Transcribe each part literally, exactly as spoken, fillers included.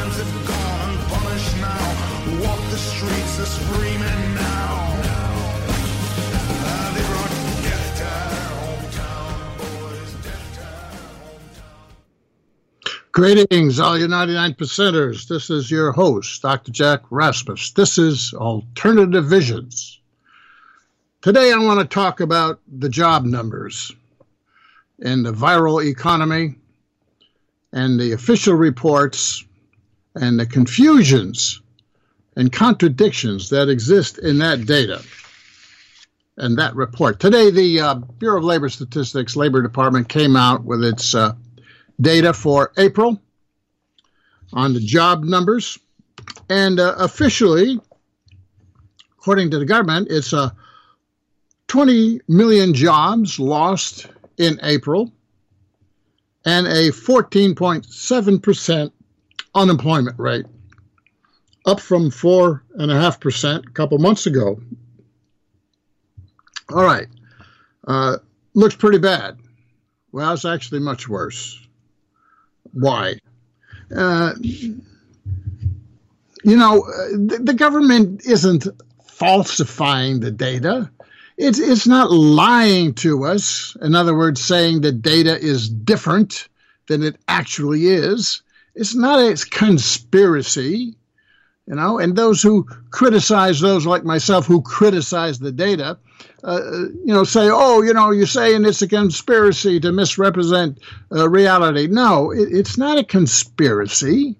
times have gone unpunished now. Walk the streets are screaming now. Uh, they brought death to hometown, boys, death to hometown. Greetings, all you ninety-nine percenters. This is your host, Doctor Jack Rasmus. This is Alternative Visions. Today I want to talk about the job numbers in the viral economy and the official reports and the confusions and contradictions that exist in that data and that report. Today, the uh, Bureau of Labor Statistics Labor Department came out with its uh, data for April on the job numbers. And uh, officially, according to the government, it's a uh, twenty million jobs lost in April and a fourteen point seven percent unemployment rate, up from four point five percent a couple months ago. All right. Uh, looks pretty bad. Well, it's actually much worse. Why? Uh, you know, the, the government isn't falsifying the data. It's, it's not lying to us. In other words, saying the data is different than it actually is. It's not a conspiracy, you know, and those who criticize, those like myself who criticize the data, uh, you know, say, oh, you know, you're saying it's a conspiracy to misrepresent uh, reality. No, it, it's not a conspiracy.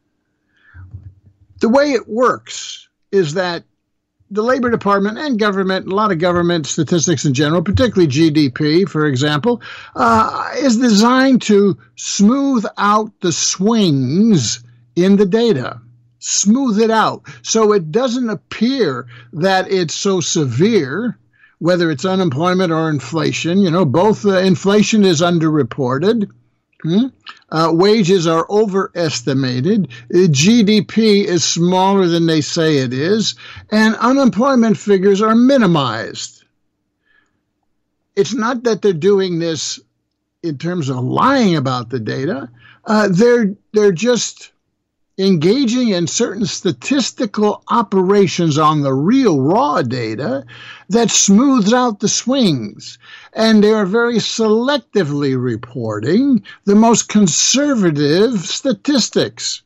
The way it works is that the Labor Department and government, a lot of government statistics in general, particularly G D P, for example, uh, is designed to smooth out the swings in the data. Smooth it out so it doesn't appear that it's so severe, whether it's unemployment or inflation. You know, both uh, inflation is underreported. Hmm? Uh, wages are overestimated. Uh, G D P is smaller than they say it is, and unemployment figures are minimized. It's not that they're doing this in terms of lying about the data. Uh, they're they're just engaging in certain statistical operations on the real raw data that smooths out the swings. And they are very selectively reporting the most conservative statistics.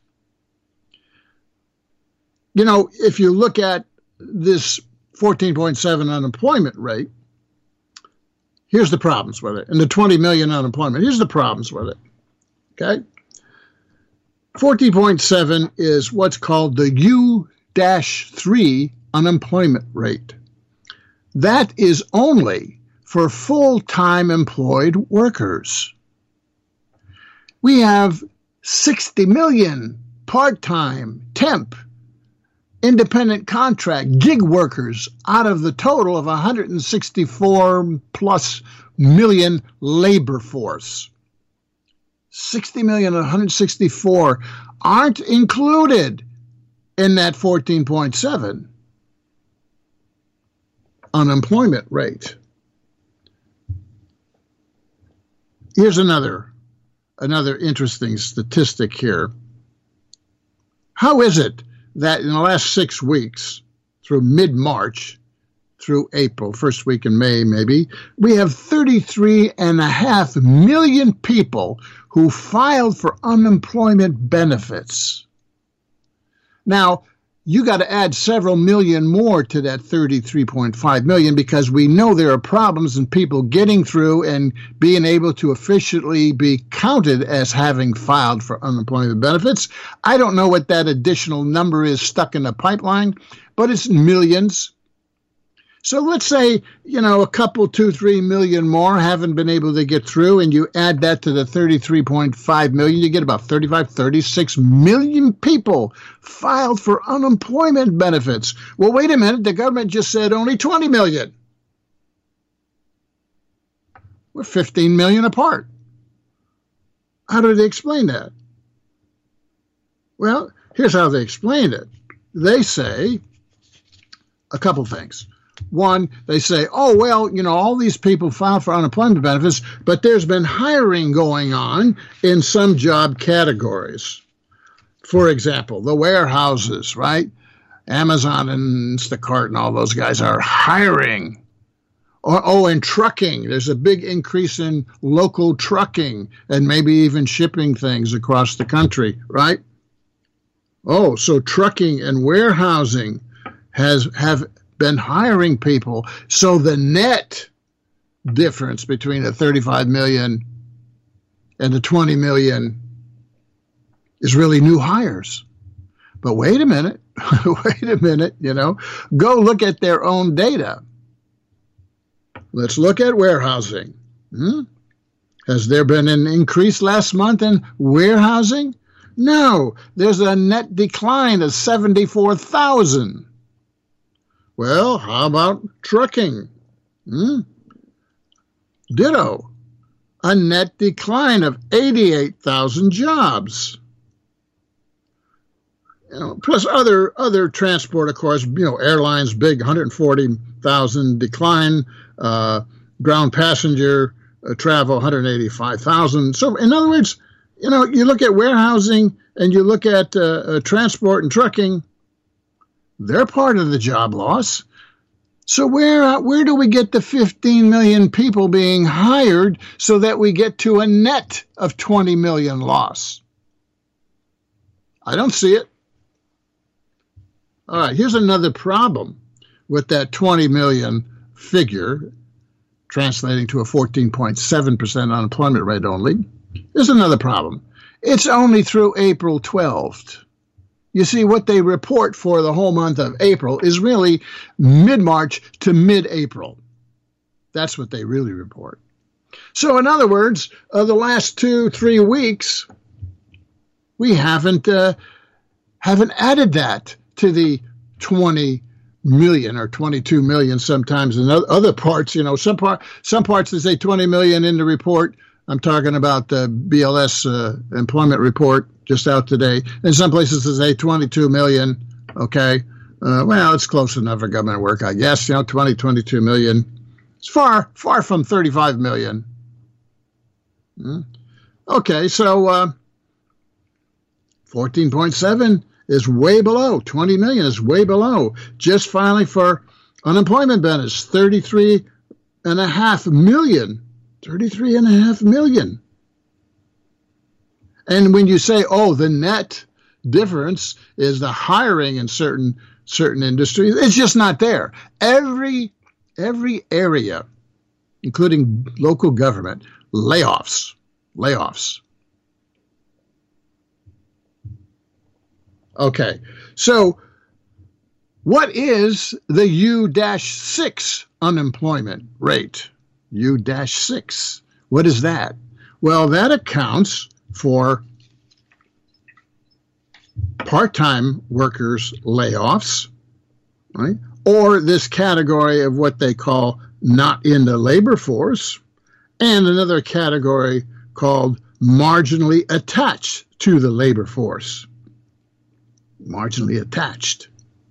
You know, if you look at this fourteen point seven unemployment rate, here's the problems with it. And the twenty million unemployment, here's the problems with it. Okay? fourteen point seven is what's called the U three unemployment rate. That is only for full-time employed workers. We have sixty million part-time, temp, independent contract, gig workers out of the total of one hundred sixty-four plus million labor force. sixty million, one hundred sixty-four aren't included in that fourteen point seven unemployment rate. Here's another, another interesting statistic here. How is it that in the last six weeks, through mid-March, through April, first week in May maybe, we have thirty-three and a half million people who filed for unemployment benefits? Now, you got to add several million more to that thirty-three point five million because we know there are problems in people getting through and being able to officially be counted as having filed for unemployment benefits. I don't know what that additional number is stuck in the pipeline, but it's millions. So let's say, you know, a couple, two, three million more haven't been able to get through, and you add that to the thirty-three point five million, you get about thirty-five, thirty-six million people filed for unemployment benefits. Well, wait a minute, the government just said only twenty million. We're fifteen million apart. How do they explain that? Well, here's how they explain it. They say a couple things. One, they say, oh, well, you know, all these people filed for unemployment benefits, but there's been hiring going on in some job categories. For example, the warehouses, right? Amazon and Instacart and all those guys are hiring. Or, oh, and trucking. There's a big increase in local trucking and maybe even shipping things across the country, right? Oh, so trucking and warehousing has have been hiring people. So the net difference between the thirty-five million and the twenty million is really new hires. But wait a minute, wait a minute, you know, go look at their own data. Let's look at warehousing. Hmm? Has there been an increase last month in warehousing? No, there's a net decline of seventy-four thousand. Well, how about trucking? Hmm? Ditto, a net decline of eighty-eight thousand jobs. You know, plus other other transport, of course, you know, airlines, big one hundred forty thousand decline, uh, ground passenger uh, travel, one hundred eighty-five thousand. So, in other words, you know, you look at warehousing and you look at uh, uh, transport and trucking, they're part of the job loss. So where uh, where do we get the fifteen million people being hired so that we get to a net of twenty million loss? I don't see it. All right, here's another problem with that twenty million figure, translating to a fourteen point seven percent unemployment rate only. There's another problem. It's only through April twelfth. You see, what they report for the whole month of April is really mid-March to mid-April. That's what they really report. So in other words, uh, the last two, three weeks, we haven't uh, haven't added that to the twenty million or twenty-two million sometimes in other parts. You know, some, part, some parts they say twenty million in the report. I'm talking about the B L S uh, employment report just out today. In some places they say twenty-two million. Okay. Uh, well, it's close enough for government work, I guess. You know, twenty, twenty-two million. It's far, far from thirty-five million. Hmm. Okay. So uh, fourteen point seven is way below. twenty million is way below. Just filing for unemployment benefits, thirty-three and a half million. thirty-three and a half million. And when you say, oh, the net difference is the hiring in certain certain industries, it's just not there. Every every area, including local government, layoffs, layoffs. Okay, so what is the U six unemployment rate? U six. What is that? Well, that accounts for part-time workers' layoffs, right? Or this category of what they call not in the labor force, and another category called marginally attached to the labor force. Marginally attached.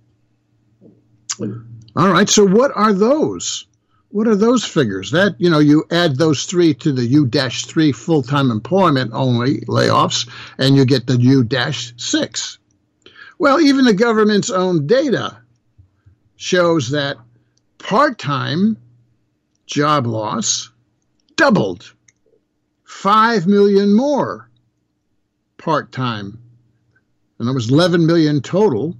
All right, so what are those? What are those figures? That, you know, you add those three to the U three full-time employment only layoffs, and you get the U six. Well, even the government's own data shows that part-time job loss doubled. Five million more part-time. And it was eleven million total.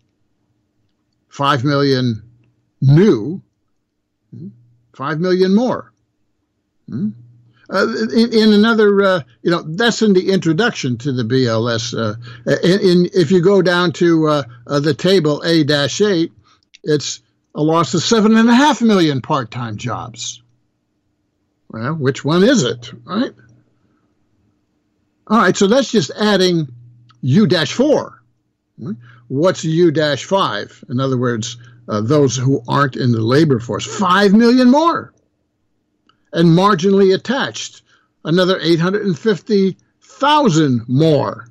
Five million new. Five million more. Hmm? Uh, in, in another, uh, you know, that's in the introduction to the B L S. Uh, in, in, if you go down to uh, uh, the table A eight, it's a loss of seven and a half million part-time jobs. Well, which one is it, right? All right, so that's just adding U four. What's U five? In other words, Uh, those who aren't in the labor force, five million more. And marginally attached, another eight hundred fifty thousand more.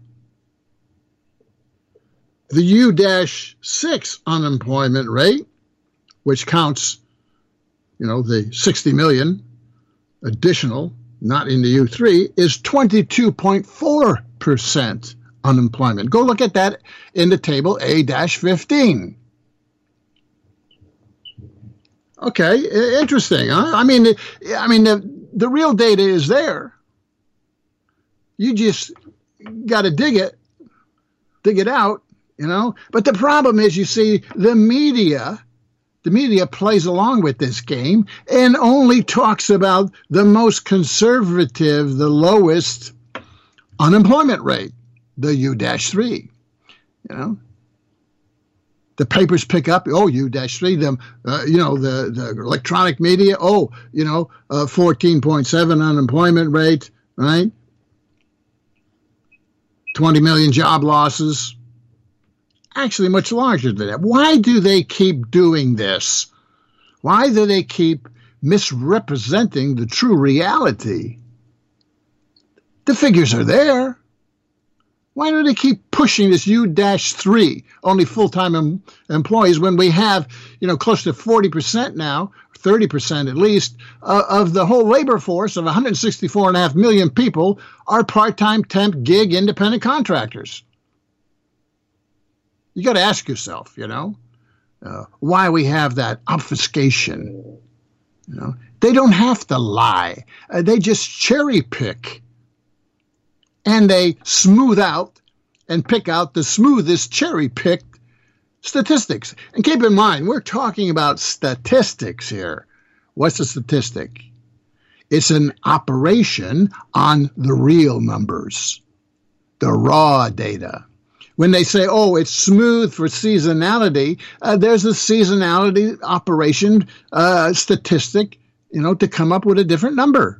The U six unemployment rate, which counts, you know, the sixty million additional, not in the U three, is twenty-two point four percent unemployment. Go look at that in the table A fifteen. Okay, interesting. Huh? I mean, I mean, the, the real data is there. You just got to dig it, dig it out, you know. But the problem is, you see, the media, the media plays along with this game and only talks about the most conservative, the lowest unemployment rate, the U three, you know. The papers pick up, oh, U three, them, uh, you know, the, the electronic media, oh, you know, uh, fourteen point seven unemployment rate, right? twenty million job losses. Actually, much larger than that. Why do they keep doing this? Why do they keep misrepresenting the true reality? The figures are there. Why do they keep pushing this U three, only full-time em- employees, when we have, you know, close to forty percent now, thirty percent at least, uh, of the whole labor force of one hundred sixty-four point five million people are part-time, temp, gig, independent contractors? You got to ask yourself, you know, uh, why we have that obfuscation. You know, they don't have to lie. Uh, they just cherry pick. And they smooth out and pick out the smoothest cherry-picked statistics. And keep in mind, we're talking about statistics here. What's a statistic? It's an operation on the real numbers, the raw data. When they say, oh, it's smooth for seasonality, uh, there's a seasonality operation uh, statistic, you know, to come up with a different number.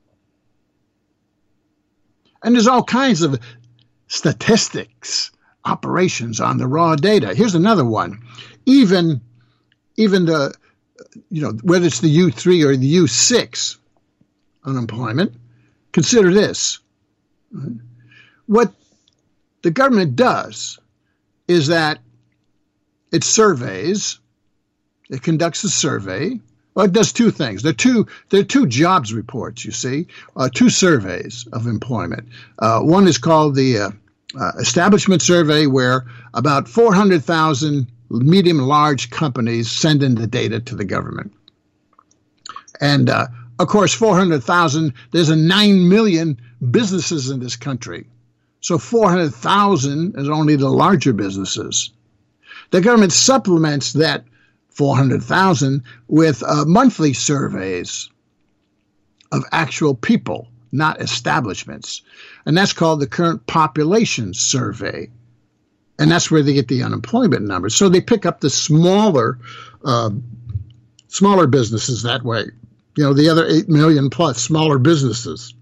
And there's all kinds of statistics, operations on the raw data. Here's another one. Even, even the, you know, whether it's the U three or the U six unemployment, consider this. What the government does is that it surveys, it conducts a survey. Well, it does two things. There are two, there are two jobs reports, you see, uh, two surveys of employment. Uh, one is called the uh, uh, Establishment Survey, where about four hundred thousand medium and large companies send in the data to the government. And, uh, of course, four hundred thousand, there's a nine million businesses in this country. So four hundred thousand is only the larger businesses. The government supplements that four hundred thousand with uh, monthly surveys of actual people, not establishments. And that's called the Current Population Survey. And that's where they get the unemployment numbers. So they pick up the smaller, uh, smaller businesses that way. You know, the other eight million plus smaller businesses.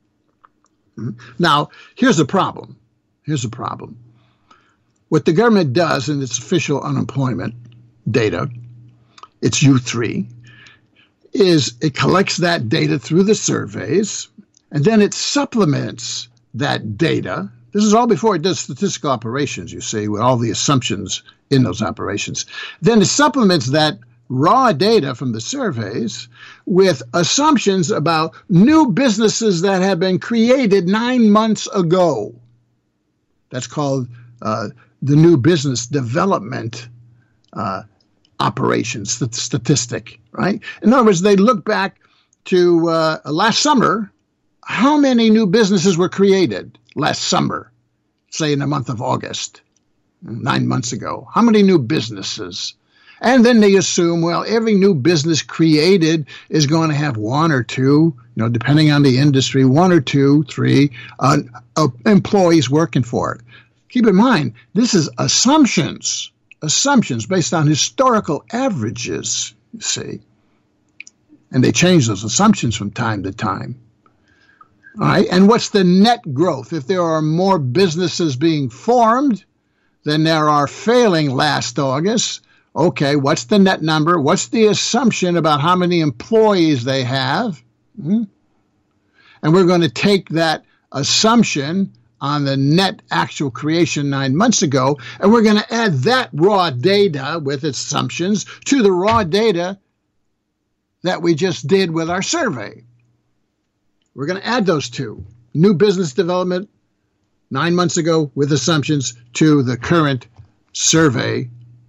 Now, here's the problem. Here's the problem. What the government does in its official unemployment data, it's U three, is it collects that data through the surveys, and then it supplements that data. This is all before it does statistical operations, you see, with all the assumptions in those operations. Then it supplements that raw data from the surveys with assumptions about new businesses that have been created nine months ago. That's called uh, the new business development uh, operations, the statistic, right? In other words, they look back to uh, last summer, how many new businesses were created last summer, say in the month of August, nine months ago? How many new businesses? And then they assume, well, every new business created is going to have one or two, you know, depending on the industry, one or two, three uh, uh, employees working for it. Keep in mind, this is assumptions, assumptions based on historical averages, you see. And they change those assumptions from time to time. All right, and what's the net growth? If there are more businesses being formed than there are failing last August, okay, what's the net number? What's the assumption about how many employees they have? Mm-hmm. And we're going to take that assumption on the net actual creation nine months ago, and we're going to add that raw data with its assumptions to the raw data that we just did with our survey. We're going to add those two. New business development nine months ago with assumptions to the current survey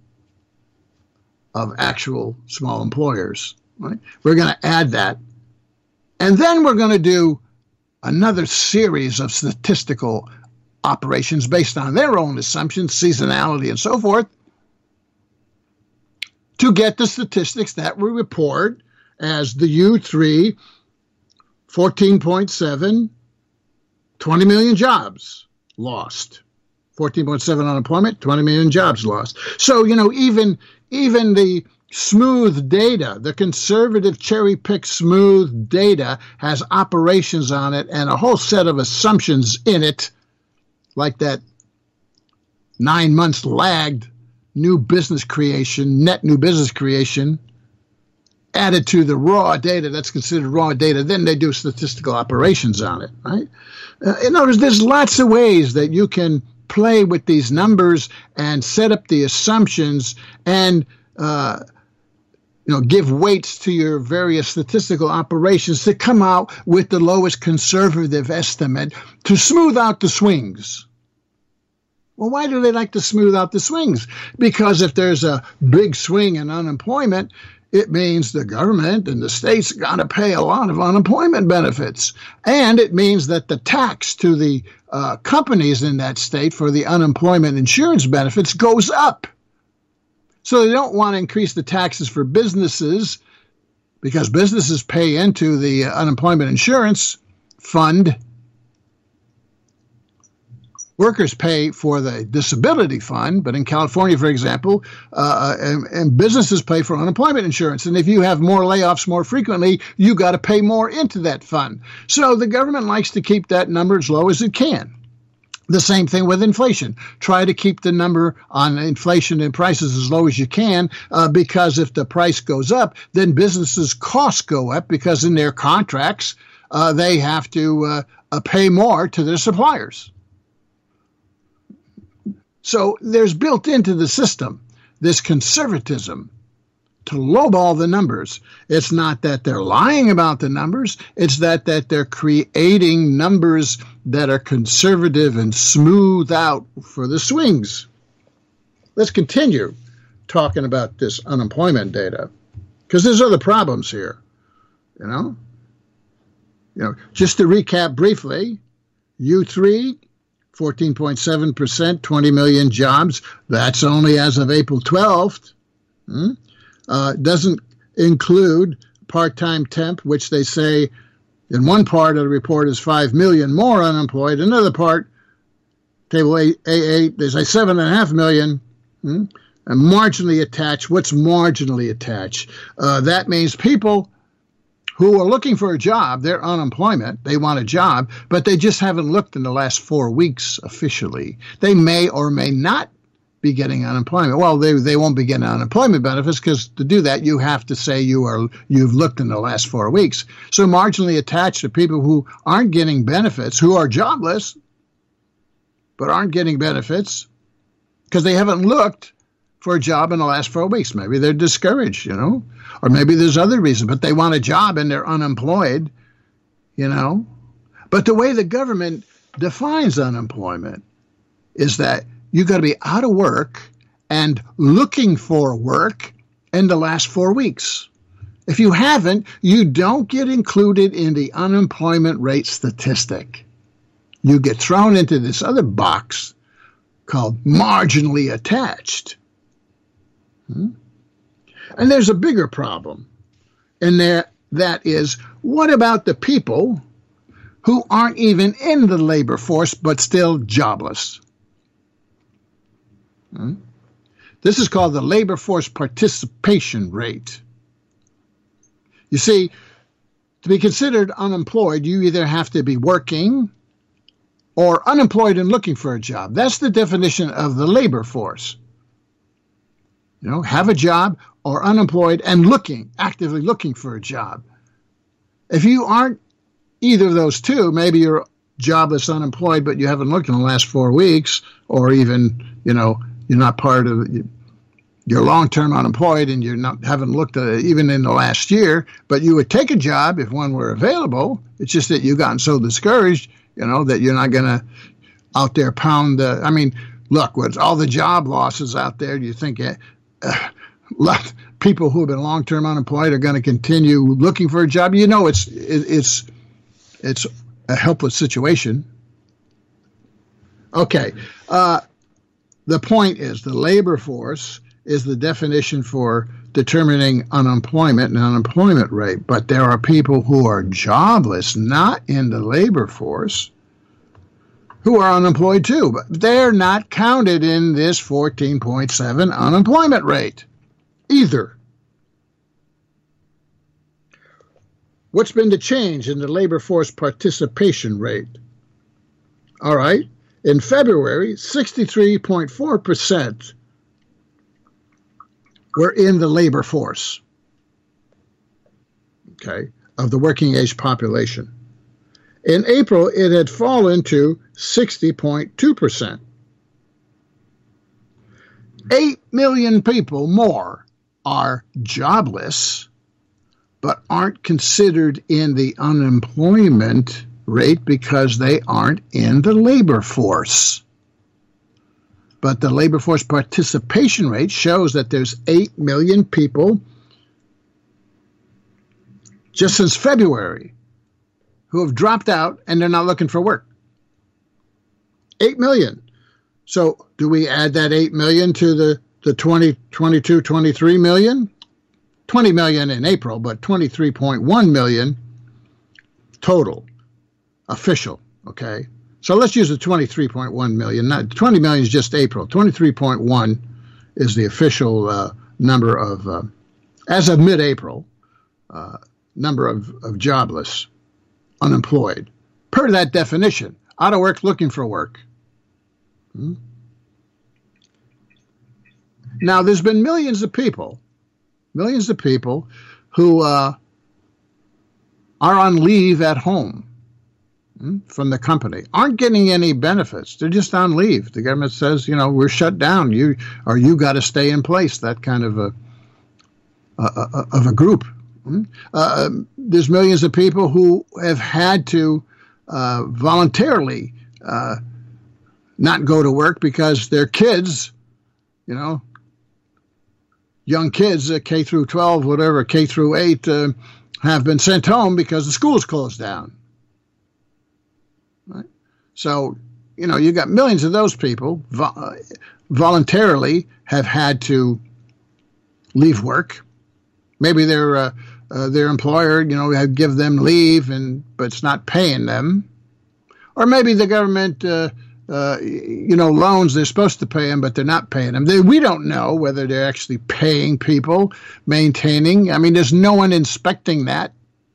of actual small employers. Right? We're going to add that. And then we're going to do another series of statistical operations based on their own assumptions, seasonality, and so forth, to get the statistics that we report as the U three, fourteen point seven, twenty million jobs lost. fourteen point seven unemployment, twenty million jobs lost. So, you know, even, even the smooth data, the conservative cherry-picked smooth data has operations on it and a whole set of assumptions in it, like that nine months lagged new business creation, net new business creation, added to the raw data that's considered raw data. Then they do statistical operations on it, right? Uh, in other words, there's lots of ways that you can play with these numbers and set up the assumptions and uh, you know, give weights to your various statistical operations to come out with the lowest conservative estimate to smooth out the swings. Well, why do they like to smooth out the swings? Because if there's a big swing in unemployment, it means the government and the states are going to pay a lot of unemployment benefits. And it means that the tax to the uh, companies in that state for the unemployment insurance benefits goes up. So they don't want to increase the taxes for businesses because businesses pay into the unemployment insurance fund. Workers pay for the disability fund, but in California, for example, uh, and, and businesses pay for unemployment insurance. And if you have more layoffs more frequently, you got to pay more into that fund. So the government likes to keep that number as low as it can. The same thing with inflation. Try to keep the number on inflation and prices as low as you can, uh, because if the price goes up, then businesses' costs go up because in their contracts, uh, they have to uh, uh, pay more to their suppliers. So there's built into the system this conservatism to lowball the numbers. It's not that they're lying about the numbers. It's that, that they're creating numbers that are conservative and smooth out for the swings. Let's continue talking about this unemployment data, because there's other problems here, you know. You know, just to recap briefly, U three, fourteen point seven percent, twenty million jobs. That's only as of April twelfth. Hmm? Uh, doesn't include part-time temp, which they say in one part of the report is five million more unemployed. Another part, table A eight, they say seven point five million. Hmm? And marginally attached. What's marginally attached? Uh, that means people who are looking for a job, they're unemployment, they want a job, but they just haven't looked in the last four weeks officially. They may or may not be getting unemployment. Well, they they won't be getting unemployment benefits because to do that, you have to say you are, you've looked in the last four weeks. So marginally attached to people who aren't getting benefits, who are jobless, but aren't getting benefits because they haven't looked for a job in the last four weeks. Maybe they're discouraged, you know, or maybe there's other reason, but they want a job and they're unemployed, you know. But the way the government defines unemployment is that you got to be out of work and looking for work in the last four weeks. If you haven't, you don't get included in the unemployment rate statistic. You get thrown into this other box called marginally attached. Hmm? And there's a bigger problem in there. That is, what about the people who aren't even in the labor force but still jobless? Hmm? This is called the labor force participation rate. You see, to be considered unemployed, you either have to be working or unemployed and looking for a job. That's the definition of the labor force. You know, have a job or unemployed and looking, actively looking for a job. If you aren't either of those two, maybe you're jobless, unemployed, but you haven't looked in the last four weeks, or even, you know, you're not part of, you're long-term unemployed and you're not, haven't looked at it even in the last year, but you would take a job if one were available. It's just that you've gotten so discouraged, you know, that you're not going to out there pound the, I mean, look, with all the job losses out there, do you think uh, uh, people who have been long-term unemployed are going to continue looking for a job? You know, it's it, it's it's a helpless situation. Okay. Uh, the point is the labor force is the definition for determining unemployment and unemployment rate. But there are people who are jobless, not in the labor force, who are unemployed too. But they're not counted in this fourteen point seven unemployment rate either. What's been the change in the labor force participation rate? All right. In February, sixty-three point four percent were in the labor force, okay, of the working age population. In April, it had fallen to sixty point two percent. Eight million people more are jobless, but aren't considered in the unemployment rate because they aren't in the labor force. But the labor force participation rate shows that there's eight million people just since February who have dropped out and they're not looking for work. eight million. So do we add that eight million to the, the twenty, twenty-two, twenty-three million? twenty million in April, but twenty-three point one million total, official, okay? So let's use the twenty-three point one million. Not, twenty million is just April. twenty-three point one is the official uh, number of, uh, as of mid-April, uh, number of, of jobless, unemployed. Per that definition, out of work, looking for work. Hmm? Now, there's been millions of people, millions of people who uh, are on leave at home from the company, aren't getting any benefits. They're just on leave. The government says, you know, we're shut down. You or you got to stay in place. That kind of a, a, a of a group. Uh, there's millions of people who have had to uh, voluntarily uh, not go to work because their kids, you know, young kids, uh, K through twelve, whatever, K through eight, uh, have been sent home because the school's closed down. Right? So, you know, you got millions of those people vo- uh, voluntarily have had to leave work. Maybe their uh, uh, their employer, you know, had give them leave, and but it's not paying them. Or maybe the government, uh, uh, you know, loans they're supposed to pay them, but they're not paying them. They, we don't know whether they're actually paying people, maintaining. I mean, there's no one inspecting that.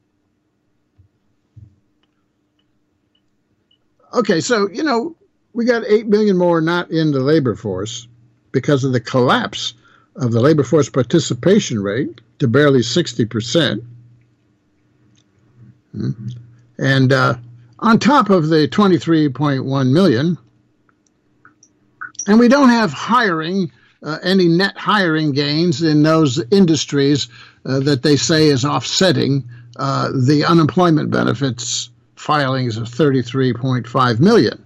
Okay, so, you know, we got eight million more not in the labor force because of the collapse of the labor force participation rate to barely sixty percent. And uh, on top of the twenty-three point one million, and we don't have hiring, uh, any net hiring gains in those industries uh, that they say is offsetting uh, the unemployment benefits filings of thirty-three point five million.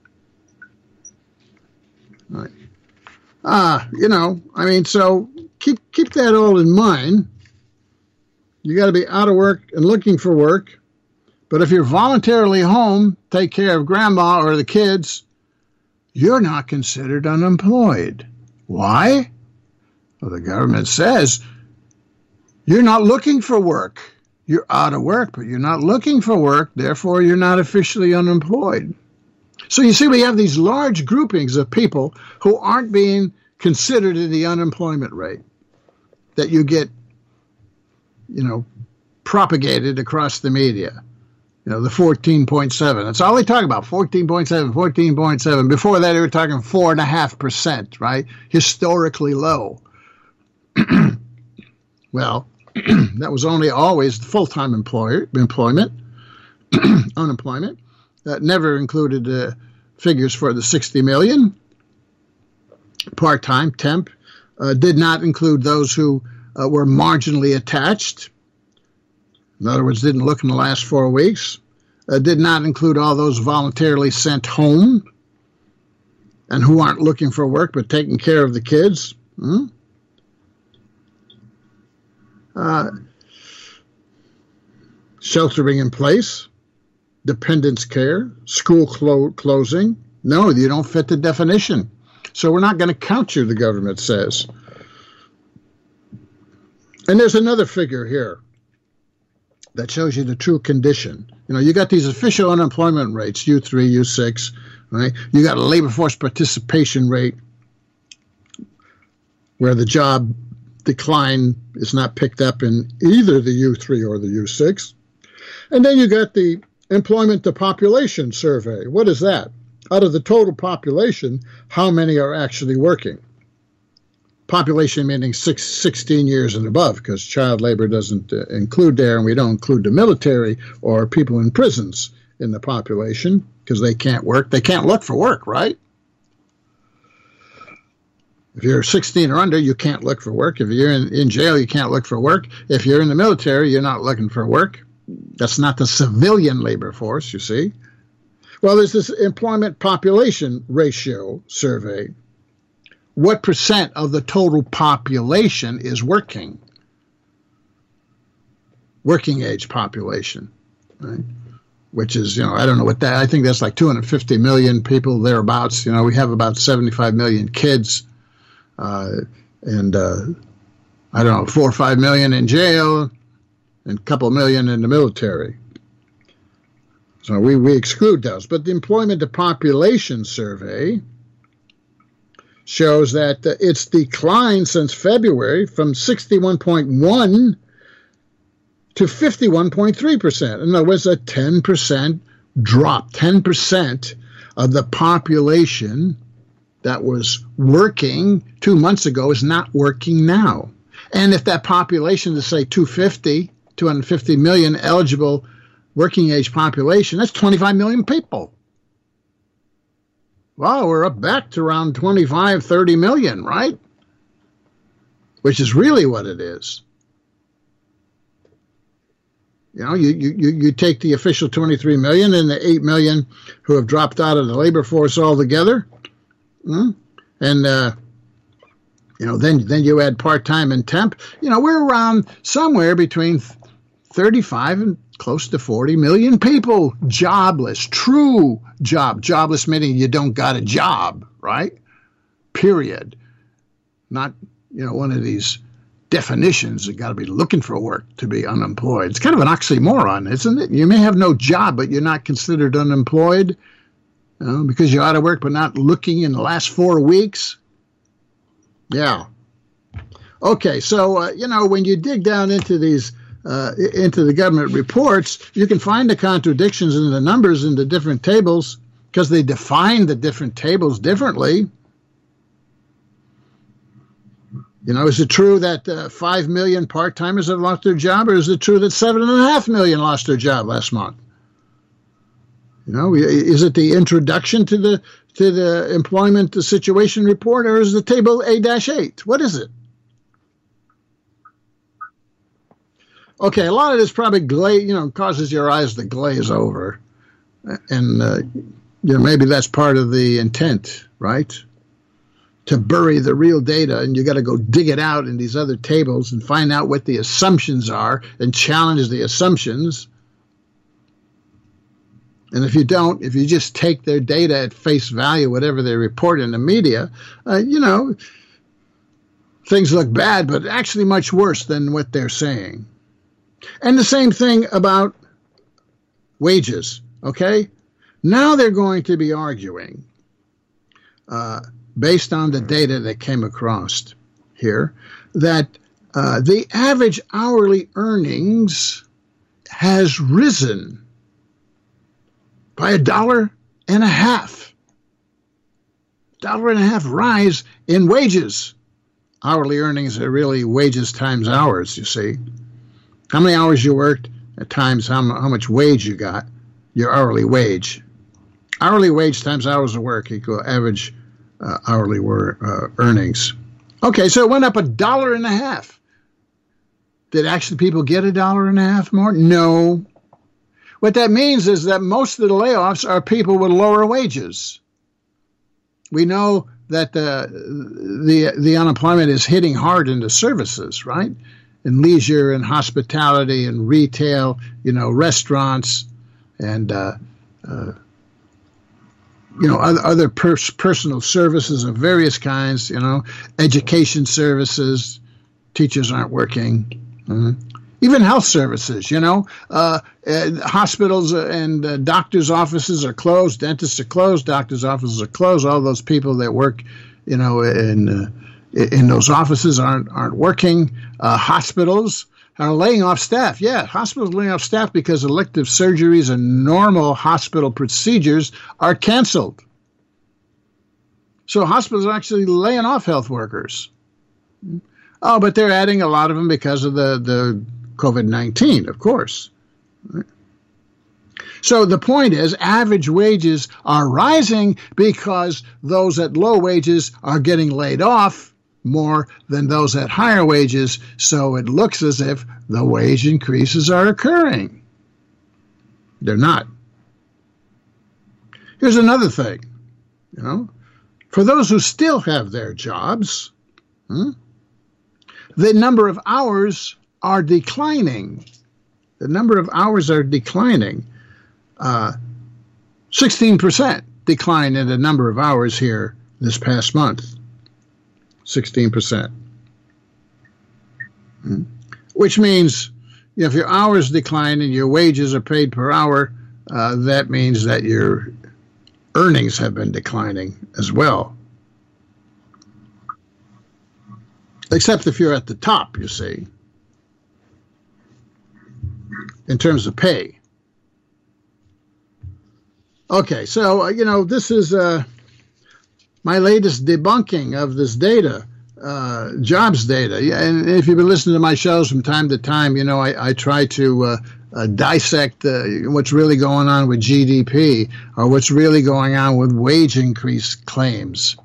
All right. Ah, you know, I mean, so keep keep that all in mind. You got to be out of work and looking for work. But if you're voluntarily home, take care of grandma or the kids, you're not considered unemployed. Why? Well, the government says you're not looking for work. You're out of work, but you're not looking for work. Therefore, you're not officially unemployed. So you see, we have these large groupings of people who aren't being considered in the unemployment rate that you get, you know, propagated across the media. You know, the fourteen point seven. That's all they talk about, fourteen point seven, fourteen point seven. Before that, they were talking four point five percent, right? Historically low. Well, that was only always full-time employer employment, unemployment. That never included uh, figures for the sixty million. Part-time, temp, uh, did not include those who uh, were marginally attached. In other words, didn't look in the last four weeks. Uh, did not include all those voluntarily sent home. and who aren't looking for work but taking care of the kids. Hmm? Uh, sheltering in place, dependence care, school clo- closing. No, you don't fit the definition. So we're not going to count you, the government says. And there's another figure here that shows you the true condition. You know, you got these official unemployment rates, U three, U six, right? You got a labor force participation rate where the job decline is not picked up in either the U three or the U six. And then you got the employment to population survey. What is that? Out of the total population, how many are actually working? Population meaning six, sixteen years and above, because child labor doesn't uh, include there, and we don't include the military or people in prisons in the population because they can't work. They can't look for work, right? If you're sixteen or under, you can't look for work. If you're in, in jail, you can't look for work. If you're in the military, you're not looking for work. That's not the civilian labor force, you see. Well, there's this employment population ratio survey. What percent of the total population is working? Working age population, right? Which is, you know, I don't know what that, I think that's like two hundred fifty million people thereabouts. You know, we have about seventy-five million kids, uh, and uh, I don't know, four or five million in jail, and a couple million in the military. So we, we exclude those. But the employment to population survey shows that uh, it's declined since February from sixty-one point one to fifty-one point three percent. In other words, a ten percent drop. ten percent of the population that was working two months ago is not working now. And if that population is, say, two hundred fifty, two hundred fifty million eligible working age population, that's twenty-five million people. Well, we're up back to around twenty-five, thirty million, right? Which is really what it is. You know, you, you, you take the official twenty-three million and the eight million who have dropped out of the labor force altogether, and, uh, you know, then, then you add part-time and temp. You know, we're around somewhere between thirty-five and close to forty million people jobless, true job. Jobless meaning you don't got a job, right? Period. Not, you know, one of these definitions that got to be looking for work to be unemployed. It's kind of an oxymoron, isn't it? You may have no job, but you're not considered unemployed, you know, because you're out of work but not looking in the last four weeks. Yeah. Okay, so, uh, you know, when you dig down into these Uh, into the government reports, you can find the contradictions in the numbers in the different tables because they define the different tables differently. You know, is it true that uh, five million part-timers have lost their job, or is it true that seven and a half million lost their job last month? You know, is it the introduction to the to the employment situation report, or is the table A eight? What is it? Okay, a lot of this probably glaze, you know, causes your eyes to glaze over, and uh, you know, maybe that's part of the intent, right? To bury the real data, and you got to go dig it out in these other tables and find out what the assumptions are and challenge the assumptions. And if you don't, if you just take their data at face value, whatever they report in the media, uh, you know, things look bad, but actually much worse than what they're saying. And the same thing about wages, okay? Now they're going to be arguing, uh, based on the data that came across here, that uh, the average hourly earnings has risen by a dollar and a half. Dollar and a half rise in wages. Hourly earnings are really wages times hours, you see. How many hours you worked at times how, how much wage you got, your hourly wage. Hourly wage times hours of work equal average uh, hourly wor- uh, earnings. Okay, so it went up a dollar and a half. Did actually people get a dollar and a half more? No. What that means is that most of the layoffs are people with lower wages. we know that the the the unemployment is hitting hard into services, right? In leisure and hospitality and retail, you know, restaurants and uh, uh, you know other, other pers- personal services of various kinds. You know, education services, teachers aren't working. Mm-hmm. Even health services, you know, uh, uh, hospitals and uh, doctors' offices are closed, dentists are closed, doctors' offices are closed. All those people that work, you know, in uh, in those offices aren't aren't working. Uh, hospitals are laying off staff. Yeah, hospitals are laying off staff because elective surgeries and normal hospital procedures are canceled. So hospitals are actually laying off health workers. Oh, but they're adding a lot of them because of the the COVID nineteen, of course. So the point is, average wages are rising because those at low wages are getting laid off more than those at higher wages. So it looks as if the wage increases are occurring. They're not. Here's another thing, you know, for those who still have their jobs, hmm, the number of hours are declining. The number of hours are declining. Uh, sixteen percent decline in the number of hours here this past month. sixteen percent. Hmm. Which means if your hours decline and your wages are paid per hour, uh, that means that your earnings have been declining as well. Except if you're at the top, you see, in terms of pay. Okay, so, uh, you know, this is uh, my latest debunking of this data, uh, jobs data. Yeah, and if you've been listening to my shows from time to time, you know, I, I try to uh, uh, dissect uh, what's really going on with G D P or what's really going on with wage increase claims.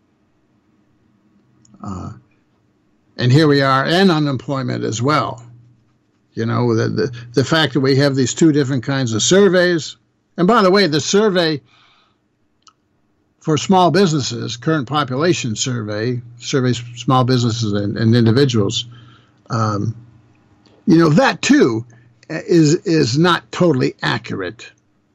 Uh, and here we are, and unemployment as well. You know, the, the, the fact that we have these two different kinds of surveys. And by the way, the survey for small businesses, current population survey, surveys small businesses and, and individuals, um, you know, that too is, is not totally accurate.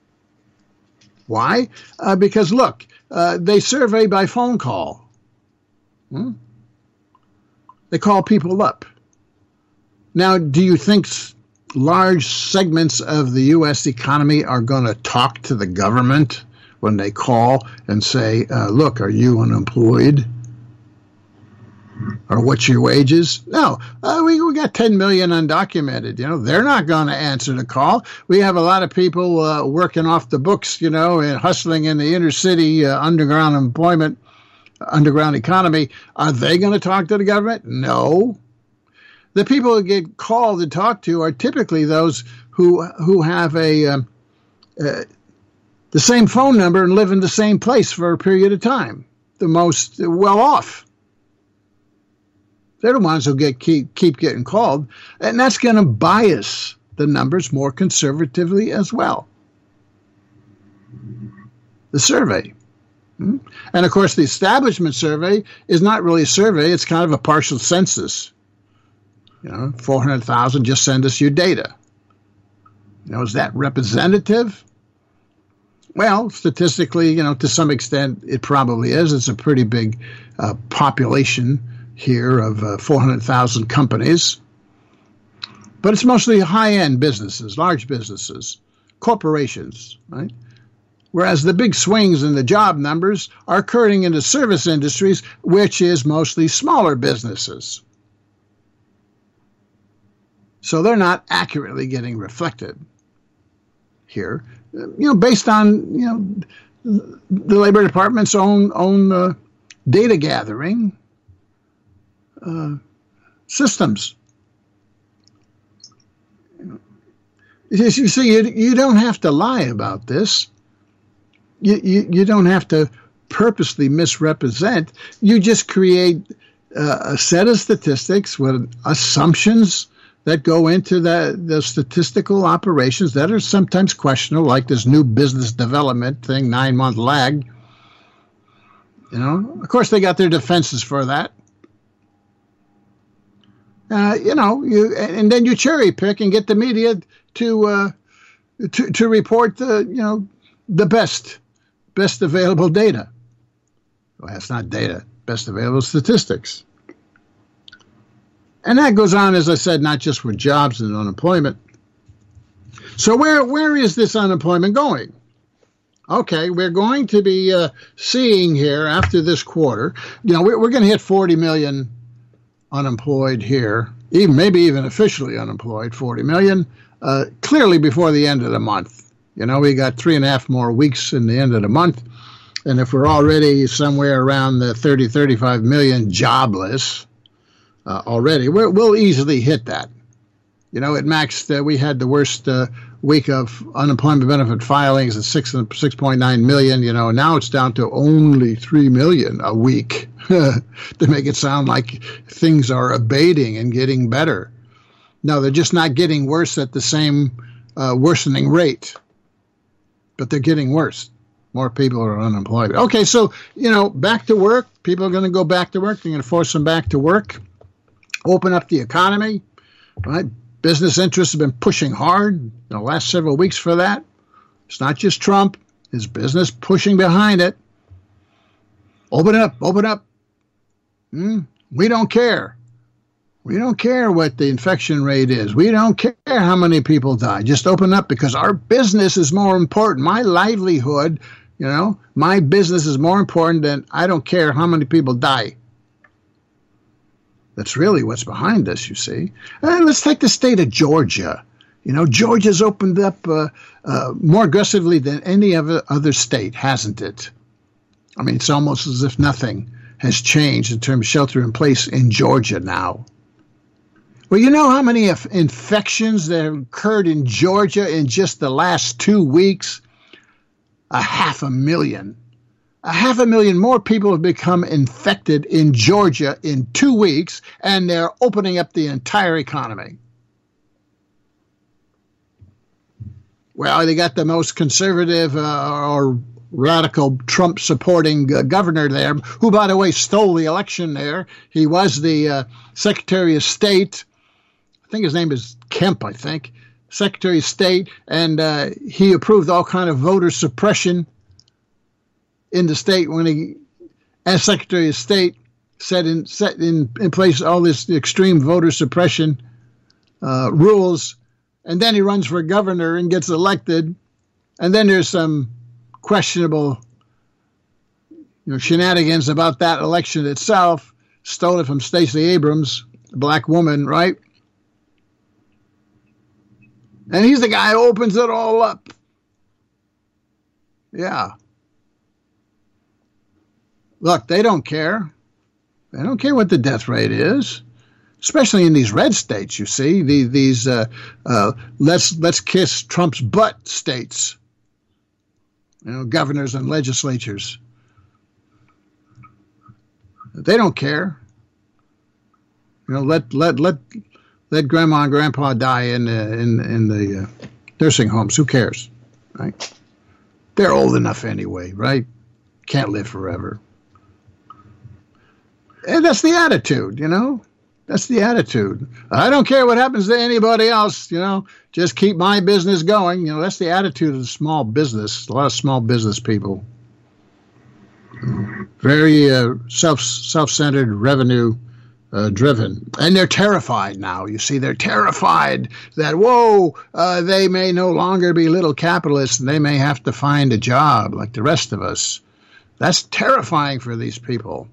Why? Uh, because, look, uh, they survey by phone call. Hmm? They call people up. Now, do you think large segments of the U S economy are going to talk to the government when they call and say, uh, look, are you unemployed? Or what's your wages? No, uh, we, we got ten million undocumented. You know, they're not going to answer the call. We have a lot of people uh, working off the books, you know, and hustling in the inner city, uh, underground employment, underground economy. Are they going to talk to the government? No. The people who get called and talked to are typically those who who have a um, uh, the same phone number and live in the same place for a period of time. The most well off. They're the ones who get keep keep getting called, and that's going to bias the numbers more conservatively as well. The survey. Hmm? And of course, the establishment survey is not really a survey, it's kind of a partial census. You know, four hundred thousand, just send us your data. You know, is that representative? Well, statistically, you know, to some extent, it probably is. It's a pretty big uh, population here of uh, four hundred thousand companies. But it's mostly high-end businesses, large businesses, corporations, right? Whereas the big swings in the job numbers are occurring in the service industries, which is mostly smaller businesses. So they're not accurately getting reflected here, you know, based on, you know, the Labor Department's own own uh, data gathering uh, systems. You see, you, you don't have to lie about this. You, you, you don't have to purposely misrepresent. You just create uh, a set of statistics with assumptions that go into the, the statistical operations that are sometimes questionable, like this new business development thing, nine-month lag. You know, of course, they got their defenses for that. Uh, you know, you and then you cherry pick and get the media to uh, to to report the you know the best best available data. Well, that's not data. Best available statistics. And that goes on, as I said, not just with jobs and unemployment. So where where is this unemployment going? Okay, we're going to be uh, seeing here after this quarter, you know, we're, we're going to hit forty million unemployed here, even maybe even officially unemployed, forty million, uh, clearly before the end of the month. You know, we got three and a half more weeks in the end of the month. And if we're already somewhere around the thirty, thirty-five million jobless uh, already, we're, we'll easily hit that. You know, at Max, uh, we had the worst uh, week of unemployment benefit filings at six six point nine million. You know, now it's down to only three million a week to make it sound like things are abating and getting better. No, they're just not getting worse at the same uh, worsening rate, but they're getting worse. More people are unemployed. Okay, so, you know, back to work. People are going to go back to work. They're going to force them back to work. Open up the economy, right? Business interests have been pushing hard in the last several weeks for that. It's not just Trump. It's business pushing behind it. Open up, open up. Hmm? We don't care. We don't care what the infection rate is. We don't care how many people die. Just open up because our business is more important. My livelihood, you know, my business is more important than I don't care how many people die. That's really what's behind this, you see. And let's take the state of Georgia. You know, Georgia's opened up uh, uh, more aggressively than any other, other state, hasn't it? I mean, it's almost as if nothing has changed in terms of shelter in place in Georgia now. Well, you know how many infections that have occurred in Georgia in just the last two weeks? A half a million. A half a million more people have become infected in Georgia in two weeks, and they're opening up the entire economy. Well, they got the most conservative uh, or radical Trump-supporting uh, governor there, who, by the way, stole the election there. He was the uh, Secretary of State. I think his name is Kemp, I think. Secretary of State, and uh, he approved all kind of voter suppression in the state when he, as Secretary of State, set in set in, in place all this extreme voter suppression uh, rules, and then he runs for governor and gets elected, and then there's some questionable, you know, shenanigans about that election itself. Stole it from Stacey Abrams, a black woman, right? And he's the guy who opens it all up. Yeah. Look, they don't care. They don't care what the death rate is, especially in these red states, you see, the, these uh, uh, let's let's kiss Trump's butt states, you know, governors and legislatures. They don't care. You know, let let let let grandma and grandpa die in uh, in in the uh, nursing homes. Who cares, right? They're old enough anyway, right? Can't live forever. And that's the attitude, you know. That's the attitude. I don't care what happens to anybody else, you know. Just keep my business going. You know, that's the attitude of the small business. A lot of small business people. Very uh, self self-centered, revenue uh, driven, and they're terrified now. You see, they're terrified that whoa, uh, they may no longer be little capitalists, and they may have to find a job like the rest of us. That's terrifying for these people.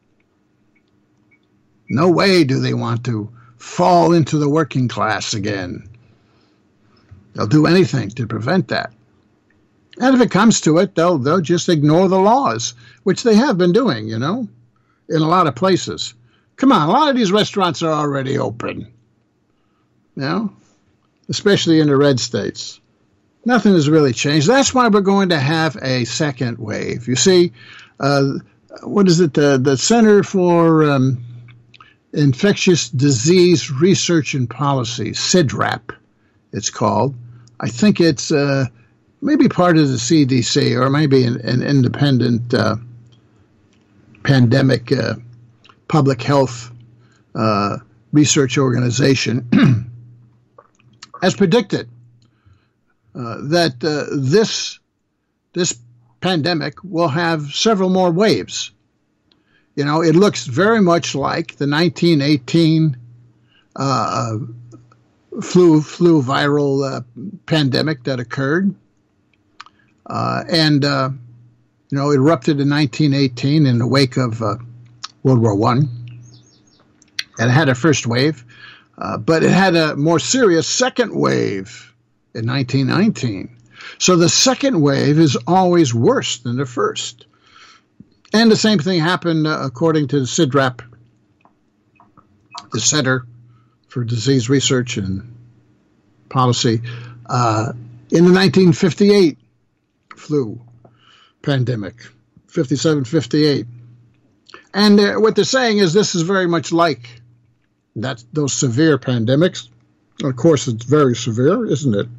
No way do they want to fall into the working class again. They'll do anything to prevent that. And if it comes to it, they'll they'll just ignore the laws, which they have been doing, you know, in a lot of places. Come on, a lot of these restaurants are already open, you know, especially in the red states. Nothing has really changed. That's why we're going to have a second wave. You see, uh, what is it, the, the Center for um, Infectious Disease Research and Policy, C I D RAP, it's called. I think it's uh, maybe part of the C D C or maybe an, an independent uh, pandemic uh, public health uh, research organization, has predicted uh, that uh, this this pandemic will have several more waves. You know, it looks very much like the nineteen eighteen uh, flu flu viral uh, pandemic that occurred, uh, and uh, you know, it erupted in nineteen eighteen in the wake of uh, World War One, and it had a first wave, uh, but it had a more serious second wave in nineteen nineteen. So the second wave is always worse than the first. And the same thing happened, uh, according to the C I D R A P, the Center for Disease Research and Policy, uh, in the nineteen fifty-eight flu pandemic, fifty-seven fifty-eight. And uh, what they're saying is this is very much like that, those severe pandemics. Of course, it's very severe, isn't it?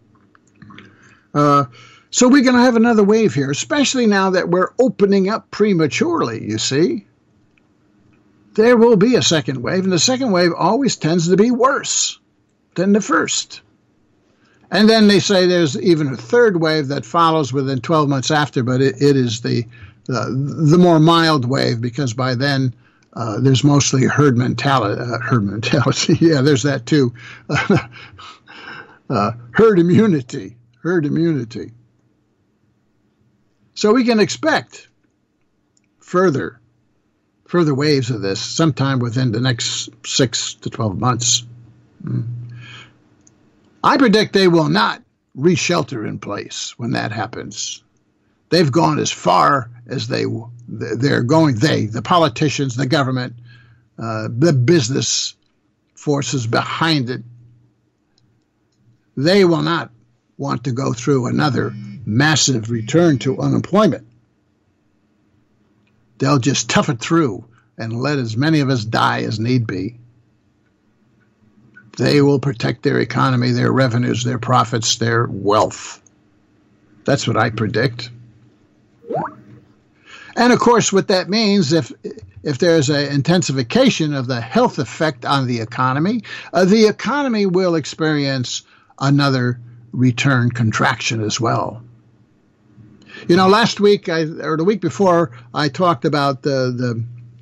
Uh, so we're going to have another wave here, especially now that we're opening up prematurely, you see. There will be a second wave, and the second wave always tends to be worse than the first. And then they say there's even a third wave that follows within twelve months after, but it, it is the, uh, the more mild wave, because by then uh, there's mostly herd mentality. Uh, herd mentality, yeah, there's that too. uh, herd immunity, herd immunity. So we can expect further, further waves of this sometime within the next six to twelve months. Mm. I predict they will not re-shelter in place when that happens. They've gone as far as they, they're going, they, the politicians, the government, uh, the business forces behind it. They will not want to go through another massive return to unemployment. They'll just tough it through and let as many of us die as need be. They will protect their economy, their revenues, their profits, their wealth. That's what I predict. And of course, what that means, if if there's an intensification of the health effect on the economy, uh, the economy will experience another return contraction as well. You know, last week, I, or the week before, I talked about the, the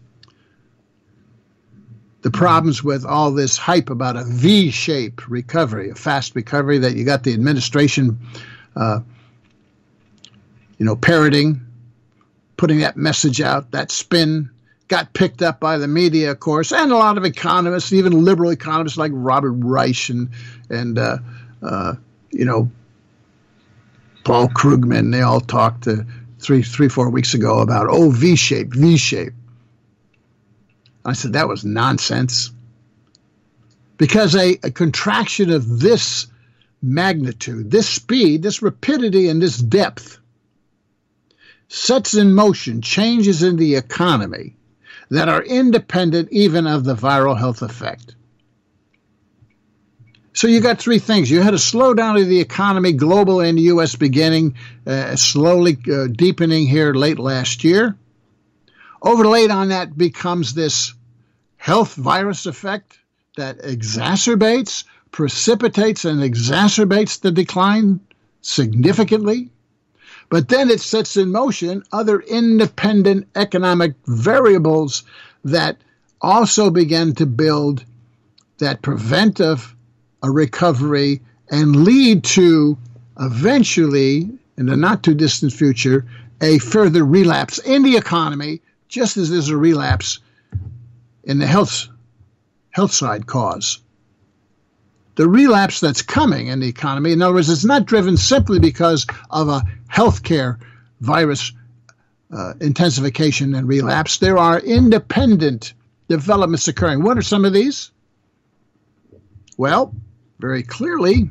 the problems with all this hype about a V-shaped recovery, a fast recovery that you got the administration, uh, you know, parroting, putting that message out, that spin, got picked up by the media, of course, and a lot of economists, even liberal economists like Robert Reich and, and uh, uh, you know, Paul Krugman. They all talked uh, three, three, four weeks ago about, oh, V-shape, V-shape. I said that was nonsense, because a, a contraction of this magnitude, this speed, this rapidity, and this depth sets in motion changes in the economy that are independent even of the viral health effect. So you got three things. You had a slowdown of the economy, global and U S beginning, uh, slowly uh, deepening here late last year. Overlaid on that becomes this health virus effect that exacerbates, precipitates, and exacerbates the decline significantly. But then it sets in motion other independent economic variables that also begin to build that prevent of a recovery and lead to eventually, in the not too distant future, a further relapse in the economy, just as there's a relapse in the health, health side cause. The relapse that's coming in the economy, in other words, it's not driven simply because of a healthcare virus uh, intensification and relapse. There are independent developments occurring. What are some of these? Well, very clearly,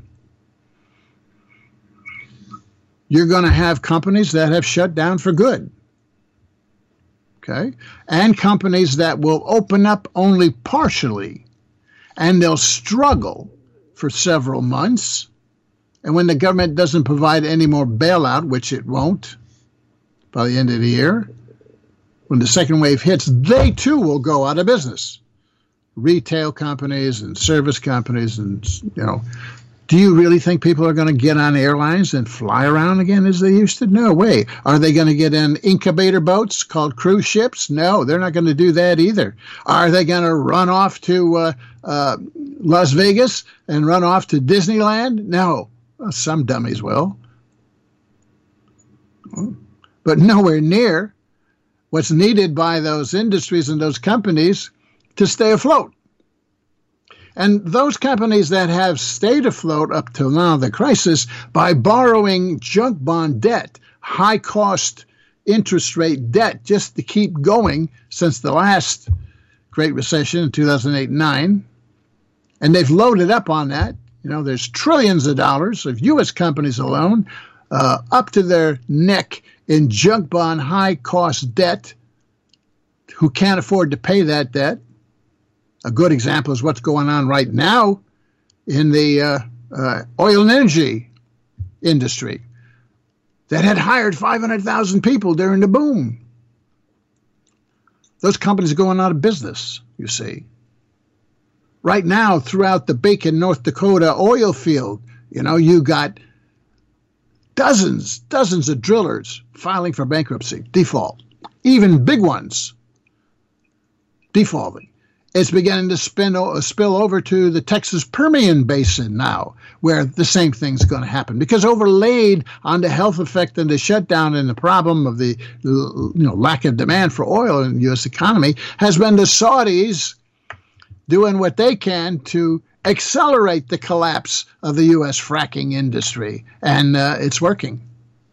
you're going to have companies that have shut down for good. Okay, and companies that will open up only partially, and they'll struggle for several months. And when the government doesn't provide any more bailout, which it won't by the end of the year, when the second wave hits, they too will go out of business. Retail companies and service companies, and, you know, do you really think people are going to get on airlines and fly around again as they used to? No way. Are they going to get in incubator boats called cruise ships? No, they're not going to do that either. Are they going to run off to uh, uh, Las Vegas and run off to Disneyland? No. Well, some dummies will. But nowhere near what's needed by those industries and those companies to stay afloat. And those companies that have stayed afloat up till now, the crisis, by borrowing junk bond debt, high cost interest rate debt, just to keep going since the last Great Recession in two thousand eight and nine. And they've loaded up on that. You know, there's trillions of dollars of U S companies alone uh, up to their neck in junk bond high cost debt who can't afford to pay that debt. A good example is what's going on right now in the uh, uh, oil and energy industry that had hired five hundred thousand people during the boom. Those companies are going out of business, you see. Right now, throughout the Bacon, North Dakota oil field, you know, you got dozens, dozens of drillers filing for bankruptcy, default, even big ones defaulting. It's beginning to spin, spill over to the Texas Permian Basin now, where the same thing's going to happen. Because overlaid on the health effect and the shutdown and the problem of the you know lack of demand for oil in the U S economy has been the Saudis doing what they can to accelerate the collapse of the U S fracking industry. And uh, it's working.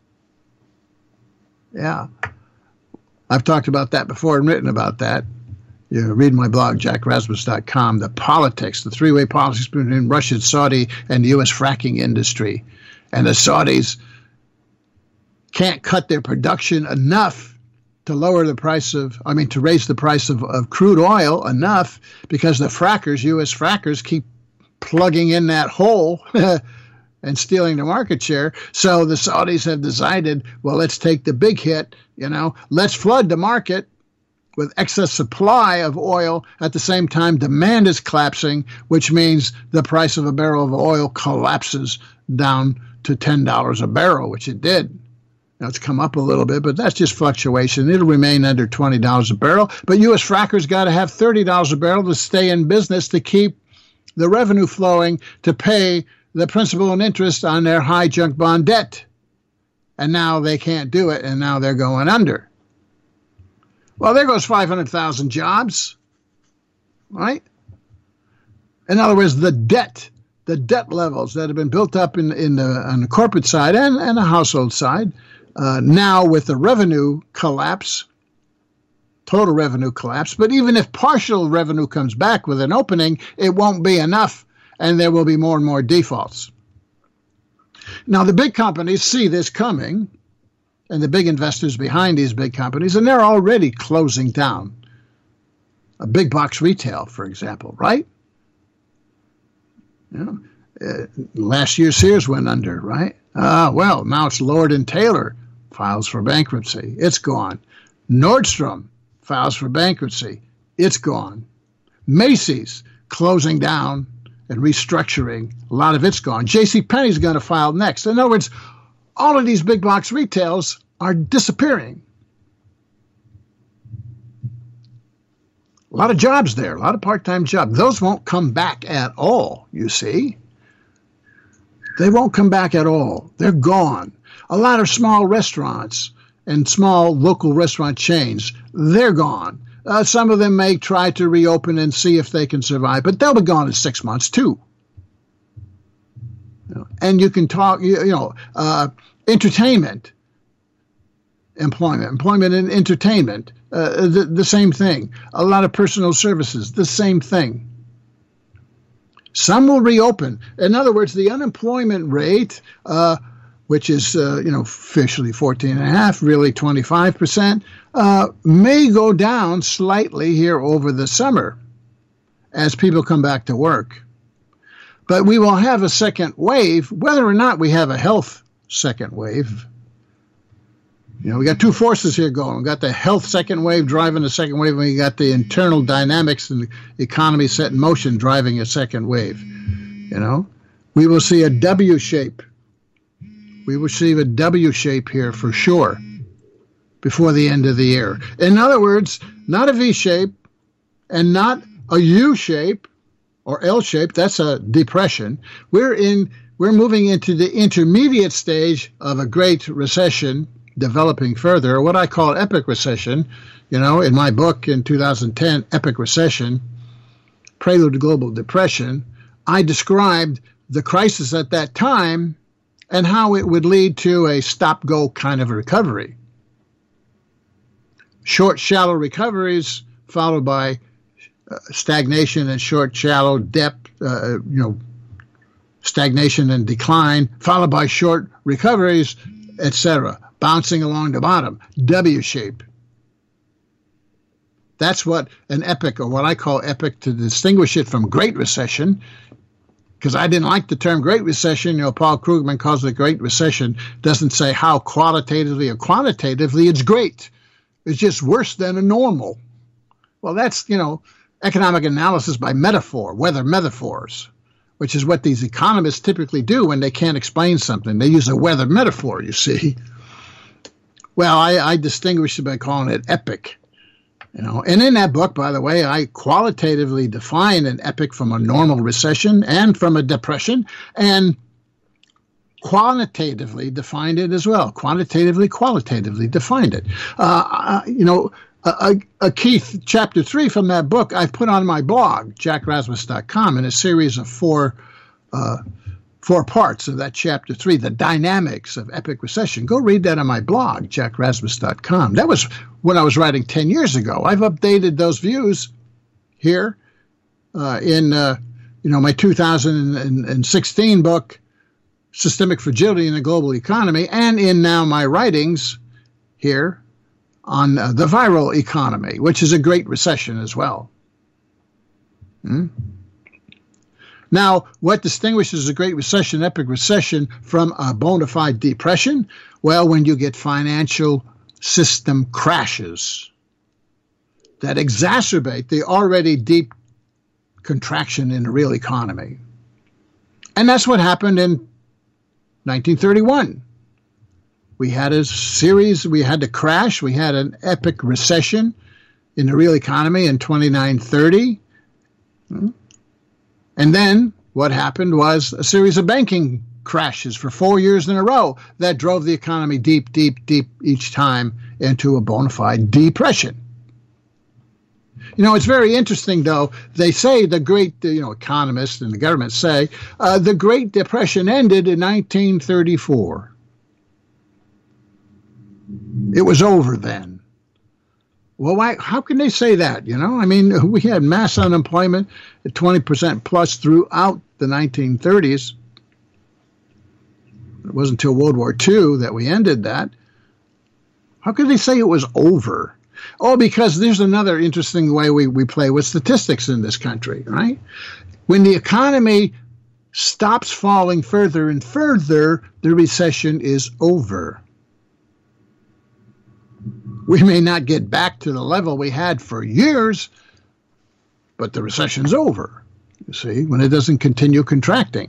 Yeah. I've talked about that before and written about that. You read my blog, jack rasmus dot com, the politics, the three-way politics between Russia, Saudi, and the U S fracking industry. And the Saudis can't cut their production enough to lower the price of, I mean, to raise the price of, of crude oil enough because the frackers, U S frackers, keep plugging in that hole and stealing the market share. So the Saudis have decided, well, let's take the big hit, you know, let's flood the market with excess supply of oil. At the same time, demand is collapsing, which means the price of a barrel of oil collapses down to ten dollars a barrel, which it did. Now it's come up a little bit, but that's just fluctuation. It'll remain under twenty dollars a barrel. But U S frackers got to have thirty dollars a barrel to stay in business, to keep the revenue flowing, to pay the principal and interest on their high junk bond debt. And now they can't do it, and now they're going under. Well, there goes five hundred thousand jobs, right? In other words, the debt, the debt levels that have been built up in, in the, on the corporate side and, and the household side, uh, now with the revenue collapse, total revenue collapse, but even if partial revenue comes back with an opening, it won't be enough, and there will be more and more defaults. Now, the big companies see this coming, and the big investors behind these big companies, and they're already closing down. A big box retail, for example, right? You know, uh, last year Sears went under, right? Ah, uh, well, now it's Lord and Taylor files for bankruptcy. It's gone. Nordstrom files for bankruptcy. It's gone. Macy's closing down and restructuring. A lot of it's gone. JCPenney's going to file next. In other words, all of these big box retails are disappearing. A lot of jobs there, a lot of part-time jobs. Those won't come back at all, you see. They won't come back at all. They're gone. A lot of small restaurants and small local restaurant chains, they're gone. Uh, some of them may try to reopen and see if they can survive, but they'll be gone in six months too. You know, and you can talk, you, you know, uh, entertainment, employment, employment and entertainment, uh, the, the same thing. A lot of personal services, the same thing. Some will reopen. In other words, the unemployment rate, uh, which is, uh, you know, officially fourteen and a half, really twenty-five percent, uh, may go down slightly here over the summer as people come back to work. But we will have a second wave, whether or not we have a health second wave. You know, we got two forces here going. We got the health second wave driving the second wave, and we got the internal dynamics and the economy set in motion driving a second wave. You know, we will see a W shape. We will see a W shape here for sure before the end of the year. In other words, not a V shape and not a U shape or L shape. That's a depression. We're in. We're moving into the intermediate stage of a great recession developing further, what I call epic recession. You know, in my book in two thousand ten, Epic Recession, Prelude to Global Depression, I described the crisis at that time and how it would lead to a stop-go kind of recovery. Short, shallow recoveries followed by uh, stagnation and short, shallow depth, uh, you know, stagnation and decline, followed by short recoveries, et cetera, bouncing along the bottom, W shape. That's what an epic, or what I call epic, to distinguish it from Great Recession, because I didn't like the term Great Recession. You know, Paul Krugman calls it Great Recession, doesn't say how qualitatively or quantitatively it's great. It's just worse than a normal. Well, that's, you know, economic analysis by metaphor, weather metaphors, which is what these economists typically do when they can't explain something. They use a weather metaphor, you see. Well, I, I distinguish it by calling it epic. You know, and in that book, by the way, I qualitatively define an epic from a normal recession and from a depression, and quantitatively defined it as well. Quantitatively, qualitatively defined it. Uh, you know, a, a key th- chapter three from that book I've put on my blog, jack rasmus dot com, in a series of four uh, four parts of that chapter three, the dynamics of epic recession. Go read that on my blog, jack rasmus dot com. That was when I was writing ten years ago. I've updated those views here uh, in uh, you know, my two thousand sixteen book, Systemic Fragility in the Global Economy, and in now my writings here on uh, the viral economy, which is a great recession as well. Hmm? Now, what distinguishes a great recession, epic recession, from a bona fide depression? Well, when you get financial system crashes that exacerbate the already deep contraction in the real economy. And that's what happened in nineteen thirty-one. We had a series, we had the crash, we had an epic recession in the real economy in twenty-nine thirty. And then what happened was a series of banking crashes for four years in a row that drove the economy deep, deep, deep each time into a bona fide depression. You know, it's very interesting, though. They say the great, you know, economists and the government say uh, the Great Depression ended in nineteen thirty-four. It was over then. Well, why, how can they say that? You know, I mean, we had mass unemployment at twenty percent plus throughout the nineteen thirties. It wasn't until World War Two that we ended that. How could they say it was over? Oh, because there's another interesting way we, we play with statistics in this country, right? When the economy stops falling further and further, the recession is over. We may not get back to the level we had for years, but the recession's over, you see, when it doesn't continue contracting.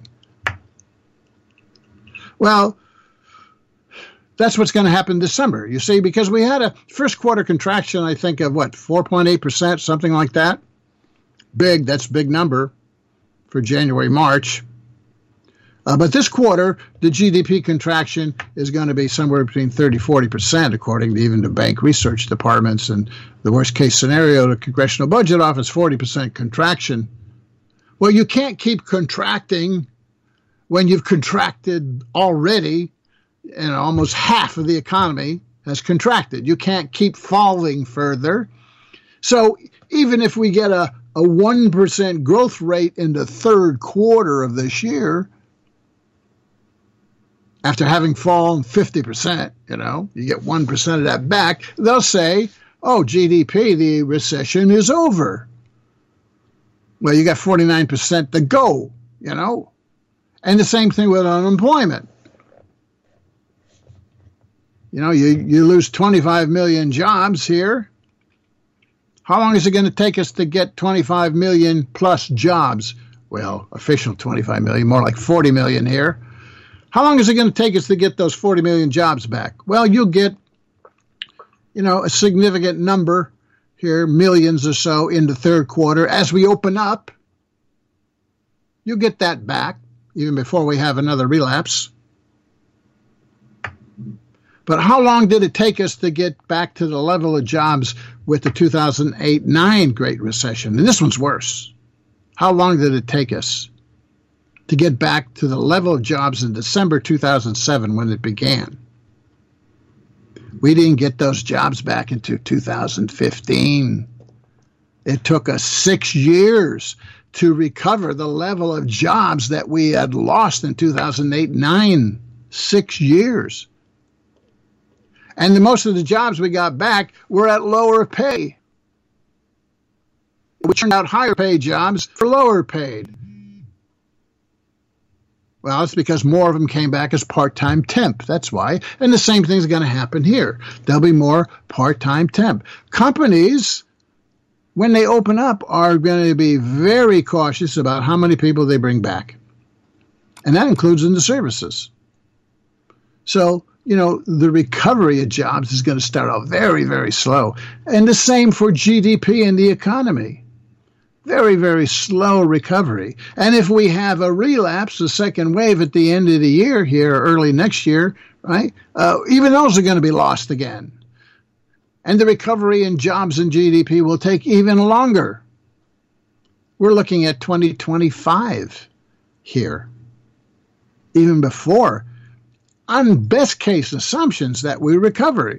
Well, that's what's going to happen this summer, you see, because we had a first quarter contraction, I think, of what, four point eight percent, something like that. Big, that's a big number for January, March. Uh, but this quarter, the G D P contraction is going to be somewhere between thirty, forty percent, according to even the bank research departments. And the worst case scenario, the Congressional Budget Office, forty percent contraction. Well, you can't keep contracting when you've contracted already, and almost half of the economy has contracted. You can't keep falling further. So even if we get a, a one percent growth rate in the third quarter of this year, after having fallen fifty percent, you know, you get one percent of that back, they'll say, oh, G D P, the recession is over. Well, you got forty-nine percent to go, you know. And the same thing with unemployment. You know, you, you lose twenty-five million jobs here. How long is it going to take us to get twenty-five million plus jobs? Well, official twenty-five million, more like forty million here. How long is it going to take us to get those forty million jobs back? Well, you'll get, you know, a significant number here, millions or so in the third quarter. As we open up, you'll get that back even before we have another relapse. But how long did it take us to get back to the level of jobs with the two thousand eight nine Great Recession? And this one's worse. How long did it take us to get back to the level of jobs in December two thousand seven when it began? We didn't get those jobs back until two thousand fifteen. It took us six years to recover the level of jobs that we had lost in two thousand eight nine. Six years. And the, most of the jobs we got back were at lower pay. We turned out higher paid jobs for lower paid. Well, it's because more of them came back as part-time temp. That's why. And the same thing's going to happen here. There'll be more part-time temp. Companies, when they open up, are going to be very cautious about how many people they bring back. And that includes in the services. So, you know, the recovery of jobs is going to start out very, very slow. And the same for G D P and the economy. Very, very slow recovery. And if we have a relapse, a second wave at the end of the year here, early next year, right, uh, even those are going to be lost again. And the recovery in jobs and G D P will take even longer. We're looking at twenty twenty-five here, even before, on best case assumptions that we recover.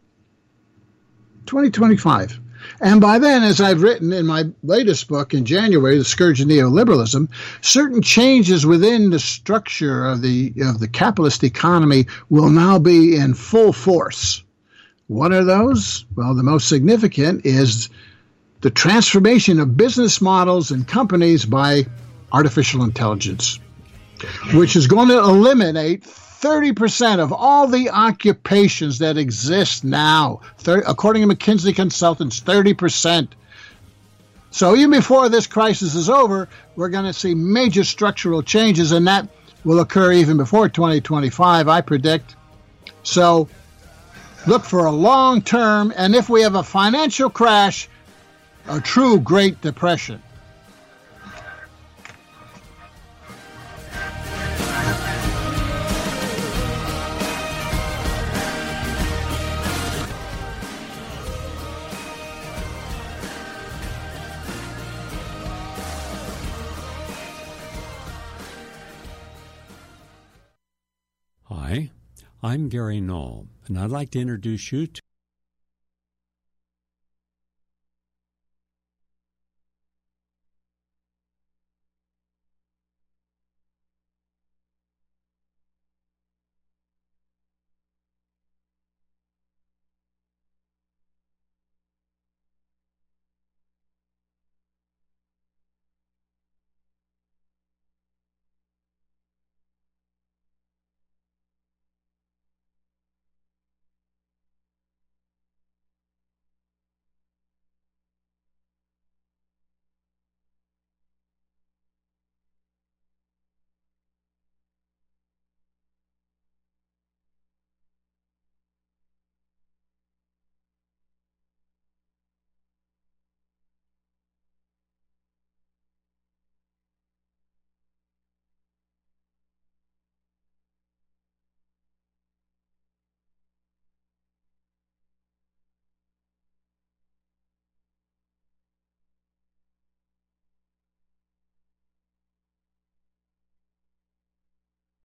twenty twenty-five. And by then, as I've written in my latest book in January, The Scourge of Neoliberalism, certain changes within the structure of the of the capitalist economy will now be in full force. What are those? Well, the most significant is the transformation of business models and companies by artificial intelligence, which is going to eliminate thirty percent of all the occupations that exist now. thirty, according to McKinsey Consultants, thirty percent. So even before this crisis is over, we're going to see major structural changes, and that will occur even before twenty twenty-five, I predict. So look for a long term, and if we have a financial crash, a true Great Depression. Hi, I'm Gary Knoll, and I'd like to introduce you to